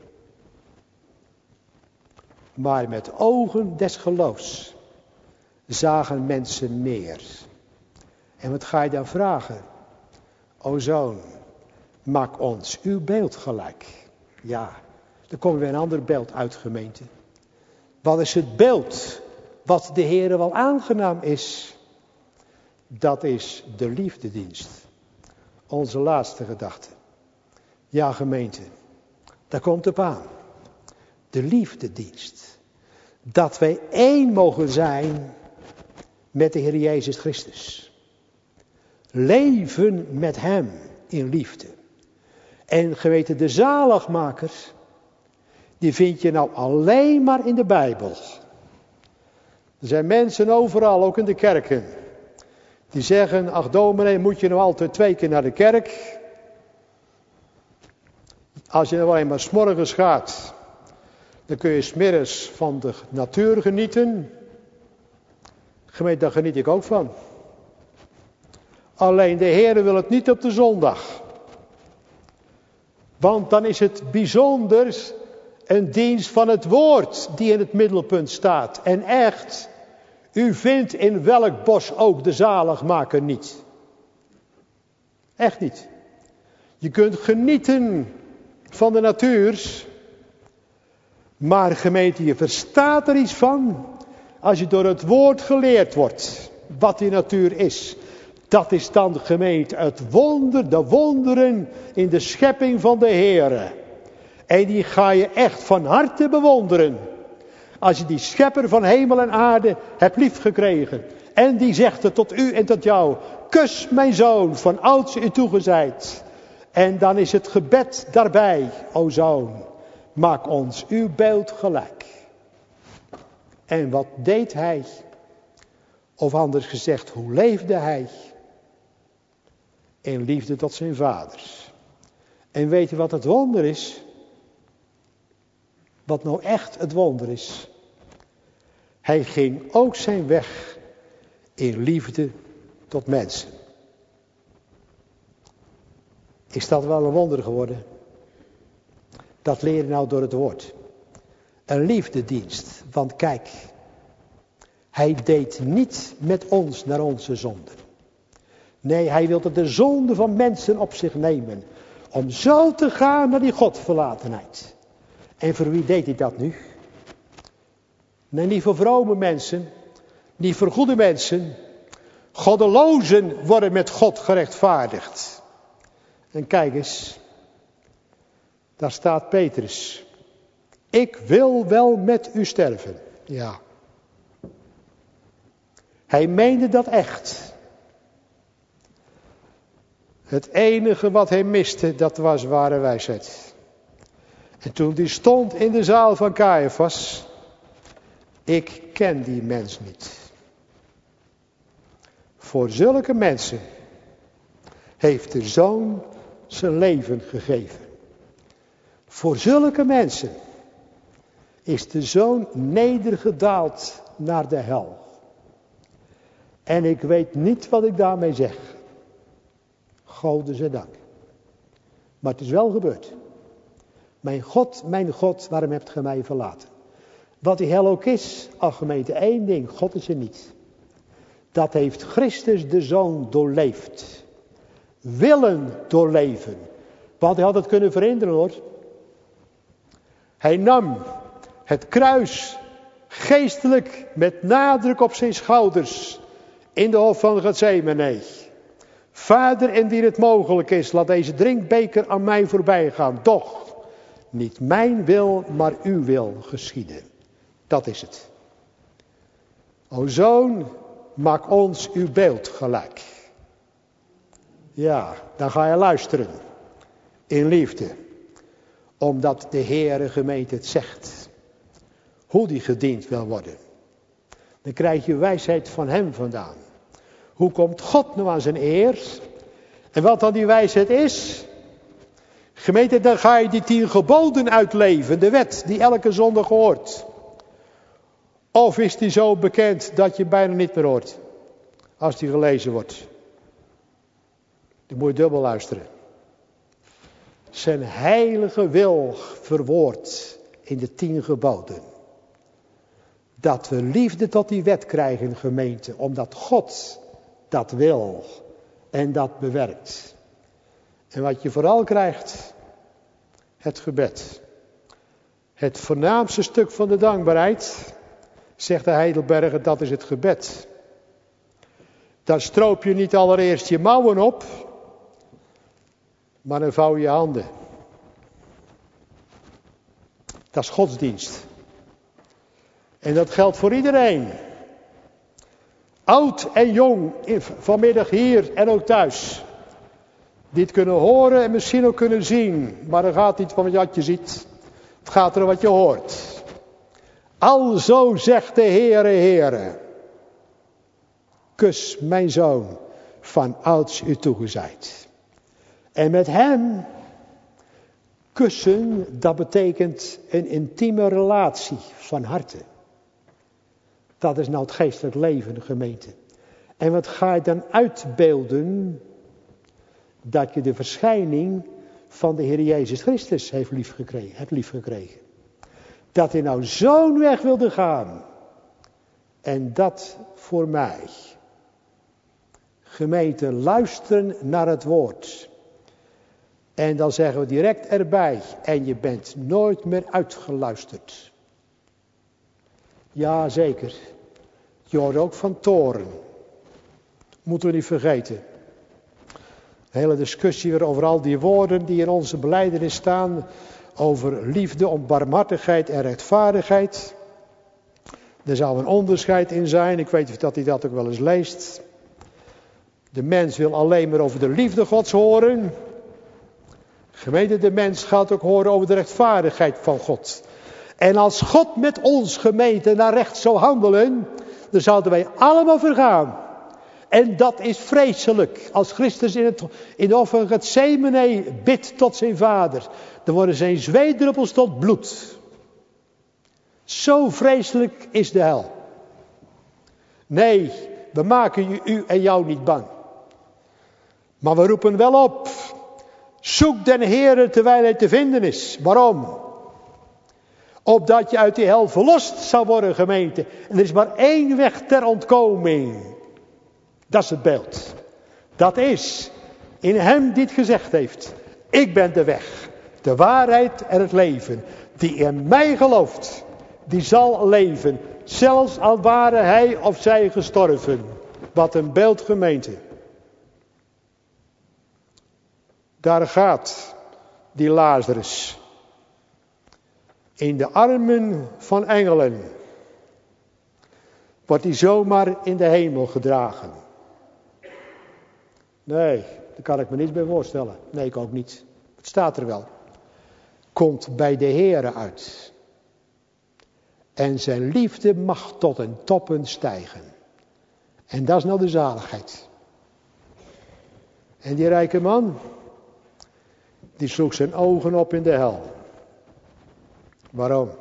Maar met ogen des geloofs zagen mensen meer. En wat ga je dan vragen? O Zoon, maak ons uw beeld gelijk. Ja, dan komen we een ander beeld uit, gemeente. Wat is het beeld wat de Heere wel aangenaam is? Dat is de liefdedienst. Onze laatste gedachte. Ja, gemeente, daar komt het op aan. De liefdedienst. Dat wij één mogen zijn met de Heer Jezus Christus. Leven met hem in liefde. En geweten, de zaligmaker, die vind je nou alleen maar in de Bijbel. Er zijn mensen overal, ook in de kerken, die zeggen, ach dominee, moet je nou altijd twee keer naar de kerk? Als je nou alleen maar 's morgens gaat, dan kun je 's middags van de natuur genieten. Gemeente, daar geniet ik ook van. Alleen de Heer wil het niet op de zondag. Want dan is het bijzonder een dienst van het woord die in het middelpunt staat. En echt, u vindt in welk bos ook de zaligmaker niet. Echt niet. Je kunt genieten van de natuur. Maar gemeente, je verstaat er iets van als je door het woord geleerd wordt wat die natuur is. Dat is dan de gemeente, het wonder, de wonderen in de schepping van de Heere. En die ga je echt van harte bewonderen. Als je die schepper van hemel en aarde hebt liefgekregen. En die zegt het tot u en tot jou. Kus mijn zoon, van ouds u toegezeid. En dan is het gebed daarbij, o zoon. Maak ons uw beeld gelijk. En wat deed hij? Of anders gezegd, hoe leefde hij? In liefde tot zijn vaders. En weet je wat het wonder is? Wat nou echt het wonder is? Hij ging ook zijn weg in liefde tot mensen. Is dat wel een wonder geworden? Dat leer je nou door het woord. Een liefdedienst. Want kijk, hij deed niet met ons naar onze zonden. Nee, hij wilde de zonde van mensen op zich nemen. Om zo te gaan naar die godverlatenheid. En voor wie deed hij dat nu? Nee, niet voor vrome mensen. Niet voor goede mensen. Goddelozen worden met God gerechtvaardigd. En kijk eens. Daar staat Petrus. Ik wil wel met u sterven. Ja. Hij meende dat echt. Het enige wat hij miste, dat was ware wijsheid. En toen die stond in de zaal van Caiaphas. Ik ken die mens niet. Voor zulke mensen heeft de Zoon zijn leven gegeven. Voor zulke mensen is de Zoon nedergedaald naar de hel. En ik weet niet wat ik daarmee zeg. Gode zij dank. Maar het is wel gebeurd. Mijn God, mijn God, waarom hebt gij mij verlaten? Wat die hel ook is, ach gemeente, één ding, God is er niet. Dat heeft Christus de Zoon doorleefd. Willen doorleven. Want hij had het kunnen verhinderen hoor. Hij nam het kruis geestelijk met nadruk op zijn schouders. In de hof van Getsemane. Vader, indien het mogelijk is, laat deze drinkbeker aan mij voorbij gaan. Doch, Niet mijn wil, maar uw wil geschieden. Dat is het. O Zoon, maak ons uw beeld gelijk. Ja, dan ga je luisteren. In liefde. Omdat de Heere gemeente het zegt. Hoe die gediend wil worden. Dan krijg je wijsheid van hem vandaan. Hoe komt God nou aan zijn eer? En wat dan die wijsheid is? Gemeente, dan ga je die tien geboden uitleven. De wet die elke zondag hoort. Of is die zo bekend dat je bijna niet meer hoort. Als die gelezen wordt. Dan moet je dubbel luisteren. Zijn heilige wil verwoord in de tien geboden. Dat we liefde tot die wet krijgen, gemeente. Omdat God dat wil en dat bewerkt. En wat je vooral krijgt, het gebed. Het voornaamste stuk van de dankbaarheid, zegt de Heidelberger, dat is het gebed. Daar stroop je niet allereerst je mouwen op, maar dan vouw je handen. Dat is godsdienst. En dat geldt voor iedereen. Oud en jong, vanmiddag hier en ook thuis. Die het kunnen horen en misschien ook kunnen zien. Maar dan gaat het niet van wat je ziet. Het gaat er wat je hoort. Alzo zegt de Heere, Heere. Kus mijn zoon van ouds u toegezeid. En met hem kussen, dat betekent een intieme relatie van harte. Dat is nou het geestelijk leven, de gemeente. En wat ga je dan uitbeelden? Dat je de verschijning van de Heer Jezus Christus heeft liefgekregen, hebt liefgekregen. Dat hij nou zo'n weg wilde gaan. En dat voor mij. Gemeente, luisteren naar het woord. En dan zeggen we direct erbij. En je bent nooit meer uitgeluisterd. Ja, zeker. Je hoort ook van toren. Moeten we niet vergeten. De hele discussie weer over al die woorden die in onze belijdenis staan. Over liefde, om barmhartigheid en rechtvaardigheid. Er zou een onderscheid in zijn. Ik weet niet of hij dat ook wel eens leest. De mens wil alleen maar over de liefde Gods horen. Gemeente, de mens gaat ook horen over de rechtvaardigheid van God. En als God met ons, gemeente, naar recht zou handelen, dan zouden wij allemaal vergaan. En dat is vreselijk. Als Christus in, het, in de offer Gethsemane bidt tot zijn Vader, dan worden zijn zweetdruppels tot bloed. Zo vreselijk is de hel. Nee, we maken u en jou niet bang. Maar we roepen wel op. Zoek den Heere terwijl hij te vinden is. Waarom? Opdat je uit die hel verlost zou worden, gemeente. En er is maar één weg ter ontkoming. Dat is het beeld. Dat is in hem die het gezegd heeft. Ik ben de weg, de waarheid en het leven. Die in mij gelooft, die zal leven. Zelfs al waren hij of zij gestorven. Wat een beeld, gemeente. Daar gaat die Lazarus. In de armen van engelen. Wordt hij zomaar in de hemel gedragen. Nee, daar kan ik me niets bij voorstellen. Nee, ik ook niet. Het staat er wel. Komt bij de Heere uit. En zijn liefde mag tot een toppen stijgen. En dat is nou de zaligheid. En die rijke man, die sloeg zijn ogen op in de hel. Waarom?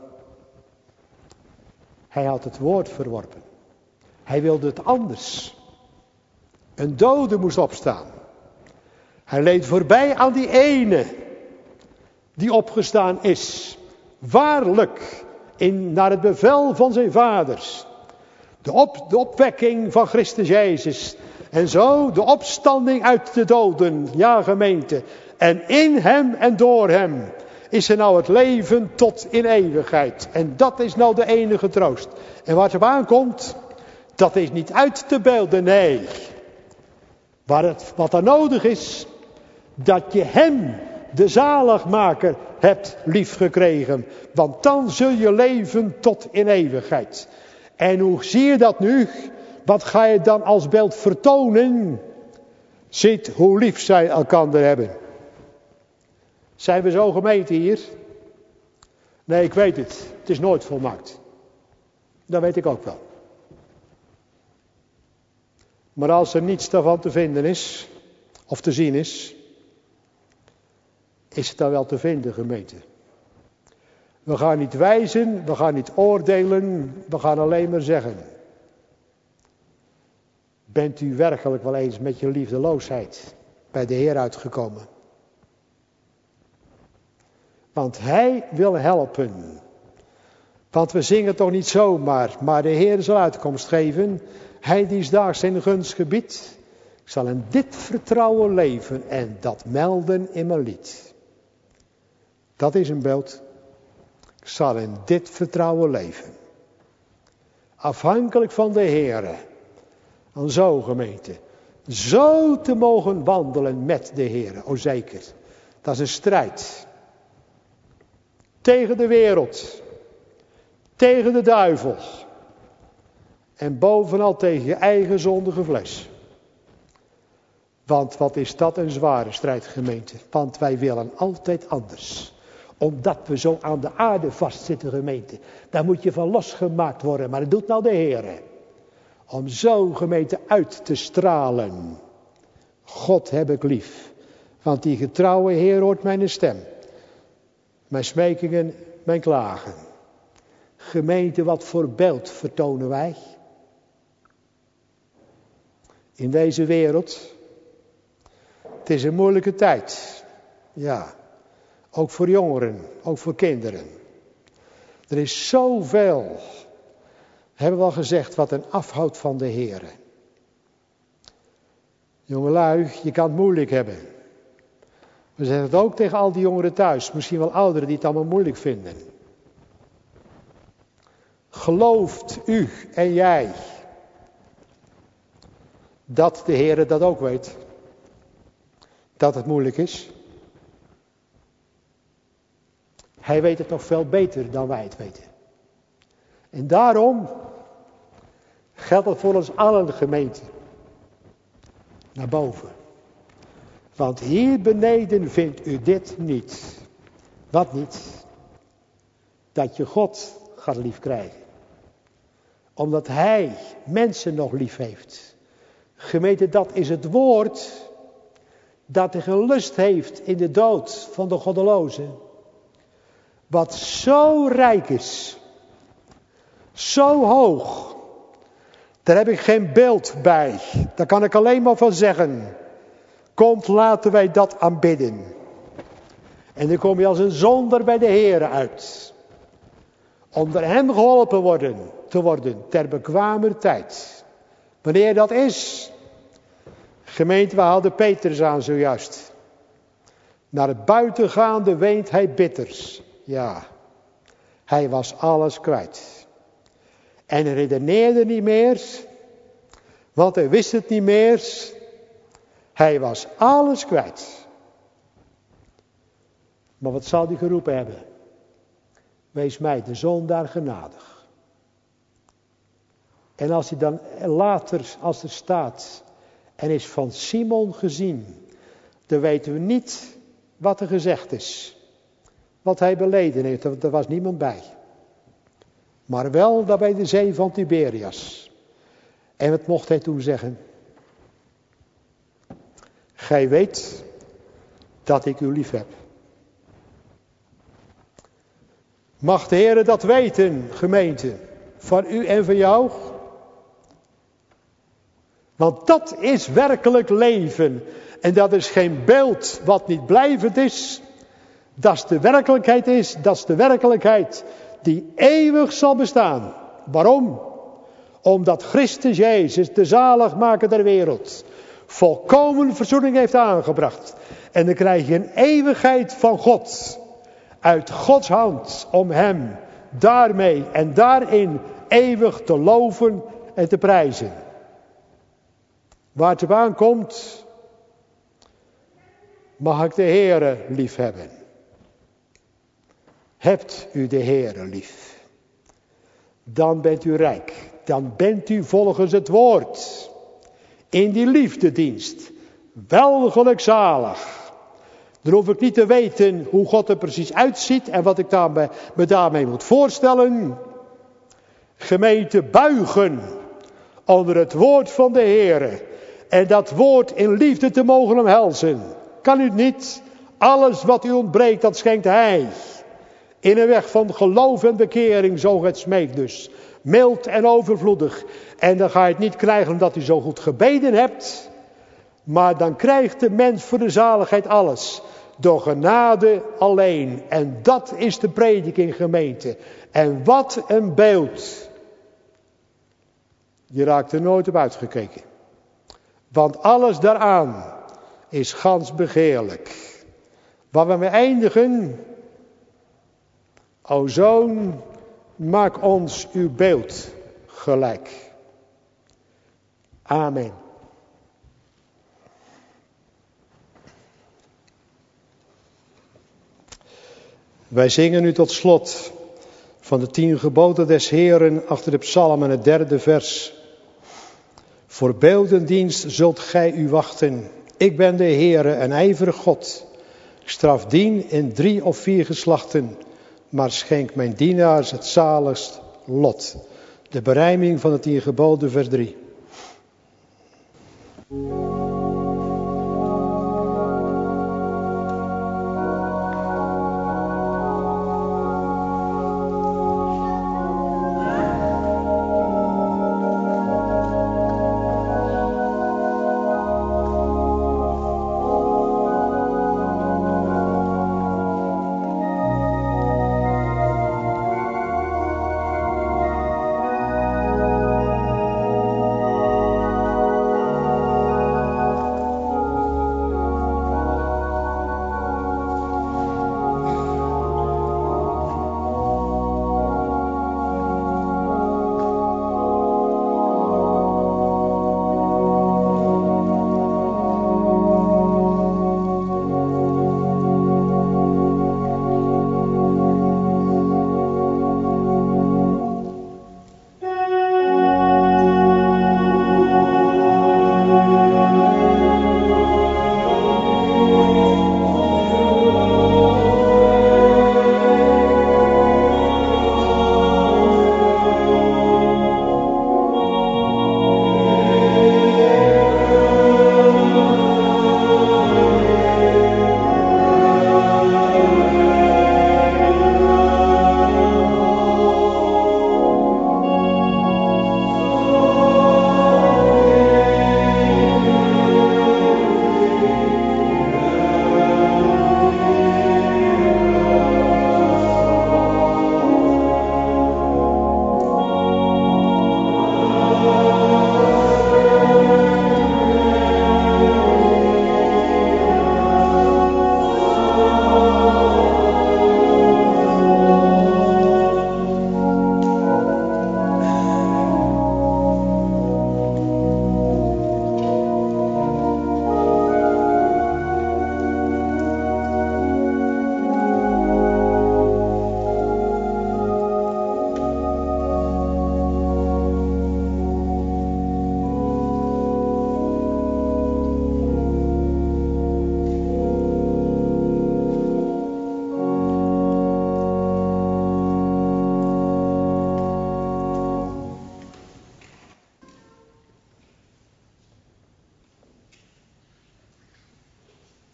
Hij had het woord verworpen. Hij wilde het anders. Een dode moest opstaan. Hij leed voorbij aan die ene die opgestaan is. Waarlijk, in, naar het bevel van zijn vaders. De, op, de opwekking van Christus Jezus. En zo de opstanding uit de doden. Ja, gemeente. En in hem en door hem is er nou het leven tot in eeuwigheid. En dat is nou de enige troost. En waar het op aankomt, dat is niet uit te beelden, nee. Waar het, wat er nodig is, dat je hem de zaligmaker hebt liefgekregen. Want dan zul je leven tot in eeuwigheid. En hoe zie je dat nu? Wat ga je dan als beeld vertonen? Ziet hoe lief zij elkander hebben. Zijn we zo gemeente hier? Nee, ik weet het. Het is nooit volmaakt. Dat weet ik ook wel. Maar als er niets daarvan te vinden is, of te zien is, is het dan wel te vinden, gemeente. We gaan niet wijzen, we gaan niet oordelen, we gaan alleen maar zeggen. Bent u werkelijk wel eens met je liefdeloosheid bij de Heer uitgekomen? Want Hij wil helpen. Want we zingen toch niet zomaar, maar de Heer zal uitkomst geven. Hij die daags zijn gunst gebiedt. Ik zal in dit vertrouwen leven en dat melden in mijn lied. Dat is een beeld. Ik zal in dit vertrouwen leven. Afhankelijk van de Heer. En zo, gemeente. Zo te mogen wandelen met de Heer. O zeker. Dat is een strijd. Tegen de wereld. Tegen de duivel. En bovenal tegen je eigen zondige vlees. Want wat is dat een zware strijd, gemeente. Want wij willen altijd anders. Omdat we zo aan de aarde vastzitten, gemeente. Daar moet je van losgemaakt worden. Maar dat doet nou de Heer. Om zo, gemeente, uit te stralen. God heb ik lief. Want die getrouwe Heer hoort mijn stem. Mijn smekingen, mijn klagen. Gemeente, wat voor beeld vertonen wij? In deze wereld. Het is een moeilijke tijd. Ja. Ook voor jongeren. Ook voor kinderen. Er is zoveel. Hebben we al gezegd wat een afhoudt van de Heer. Jongelui, je kan het moeilijk hebben. We zeggen het ook tegen al die jongeren thuis. Misschien wel ouderen die het allemaal moeilijk vinden. Gelooft u en jij dat de Heer dat ook weet? Dat het moeilijk is? Hij weet het nog veel beter dan wij het weten. En daarom geldt het voor ons allen, gemeente. Naar boven. Want hier beneden vindt u dit niet. Wat niet? Dat je God gaat lief krijgen. Omdat Hij mensen nog lief heeft. Gemeente, dat is het woord dat er gelust heeft in de dood van de goddeloze. Wat zo rijk is. Zo hoog. Daar heb ik geen beeld bij. Daar kan ik alleen maar van zeggen. Komt, laten wij dat aanbidden. En dan kom je als een zondaar bij de Heer uit. Om door hem geholpen worden, te worden ter bekwamer tijd. Wanneer dat is. Gemeente, we haalden Petrus aan zojuist. Naar het buitengaande weent hij bitters. Ja, hij was alles kwijt. En hij redeneerde niet meer. Want hij wist het niet meer. Hij was alles kwijt. Maar wat zal hij geroepen hebben? Wees mij de zondaar genadig. En als hij dan later, als er staat, en is van Simon gezien, dan weten we niet wat er gezegd is. Wat hij beleden heeft, er was niemand bij. Maar wel daar bij de zee van Tiberias. En wat mocht hij toen zeggen? Gij weet dat ik u lief heb. Mag de Heer dat weten, gemeente, van u en van jou? Want dat is werkelijk leven. En dat is geen beeld wat niet blijvend is. Dat is de werkelijkheid is, dat is de werkelijkheid die eeuwig zal bestaan. Waarom? Omdat Christus Jezus, de zaligmaker der wereld, volkomen verzoening heeft aangebracht. En dan krijg je een eeuwigheid van God. Uit Gods hand om hem daarmee en daarin eeuwig te loven en te prijzen. Waar het op aankomt, mag ik de Heere lief hebben. Hebt u de Heere lief, dan bent u rijk. Dan bent u volgens het woord in die liefdedienst wel gelukzalig. Dan hoef ik niet te weten hoe God er precies uitziet en wat ik daarmee, me daarmee moet voorstellen. Gemeente, buigen onder het woord van de Heere. En dat woord in liefde te mogen omhelzen. Kan u het niet? Alles wat u ontbreekt, dat schenkt Hij. In een weg van geloof en bekering, zo het smeekt dus. Mild en overvloedig. En dan ga je het niet krijgen omdat u zo goed gebeden hebt. Maar dan krijgt de mens voor de zaligheid alles. Door genade alleen. En dat is de prediking, gemeente. En wat een beeld. Je raakt er nooit op uitgekeken. Want alles daaraan is gans begeerlijk. Waar we mee eindigen. O Zoon, maak ons uw beeld gelijk. Amen. Wij zingen nu tot slot van de tien geboden des Heeren achter de psalmen het derde vers. Voor beeldendienst zult gij u wachten. Ik ben de Heere, een ijverig God. Ik straf dien in drie of vier geslachten. Maar schenk mijn dienaars het zaligst lot. De berijming van de tien geboden vers drie.